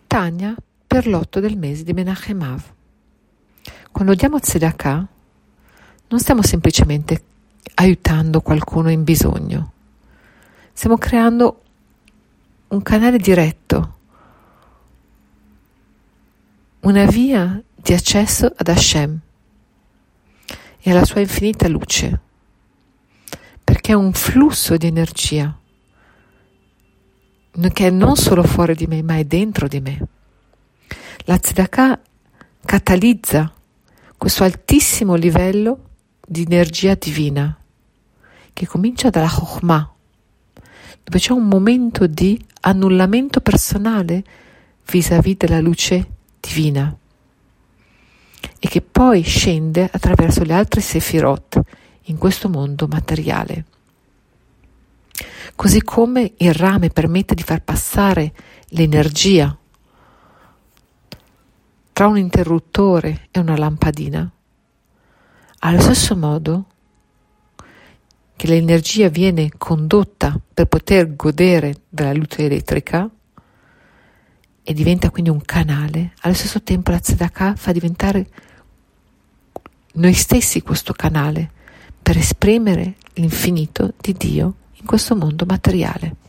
Tanya per l'8 del mese di Menachem Av. Quando diamo tzedakah non stiamo semplicemente aiutando qualcuno in bisogno, stiamo creando un canale diretto, una via di accesso ad Hashem e alla sua infinita luce, perché è un flusso di energia che è non solo fuori di me, ma è dentro di me. La tzedakah catalizza questo altissimo livello di energia divina che comincia dalla Chokhmah, dove c'è un momento di annullamento personale vis-à-vis della luce divina e che poi scende attraverso le altre sefirot in questo mondo materiale. Così come il rame permette di far passare l'energia tra un interruttore e una lampadina, allo stesso modo che l'energia viene condotta per poter godere della luce elettrica e diventa quindi un canale, allo stesso tempo la tzedakah fa diventare noi stessi questo canale per esprimere l'infinito di Dio in questo mondo materiale.